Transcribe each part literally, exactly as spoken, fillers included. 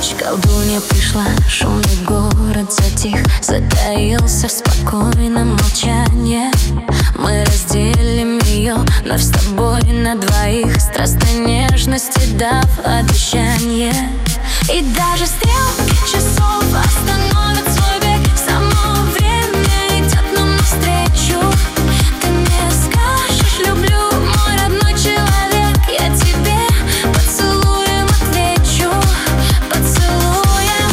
ночь колдунья пришла, шумный город затих, затаился в спокойном молчании. Мы разделим ее вновь с тобой на двоих, страстной нежности дав обещание. И даже стрелки часов остановят свой бег, само время идет нам навстречу. Ты мне скажешь люблю, мой родной человек, я тебе поцелуем отвечу, поцелуем.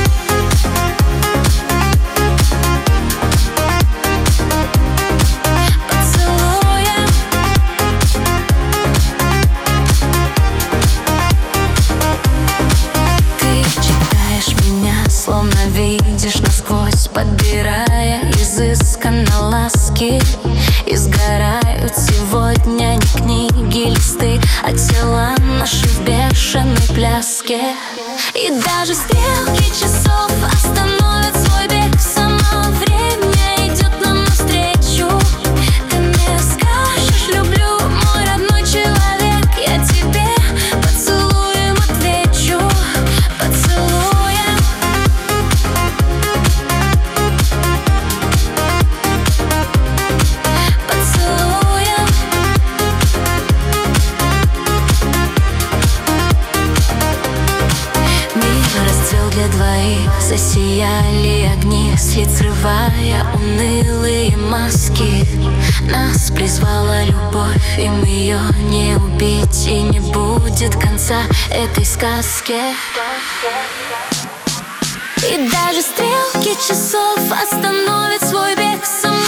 Поцелуем. Ты читаешь меня, словно видишь насквозь, подбирая изысканно ласки. И сгорают сегодня не книги, листы, а тела наши в бешеной пляске. И даже стрелки часов остановят свой бег, само время идет нам навстречу. Ты мне скажешь люблю, мой родной человек, я тебе поцелуем отвечу, поцелуем. Поцелуем. Мир расцвел для двоих, засияли огни с лиц, срывая унылые маски. Нас призвала любовь, им ее не убить, и не будет конца этой сказке. И даже стрелки часов остановят свой бег, сам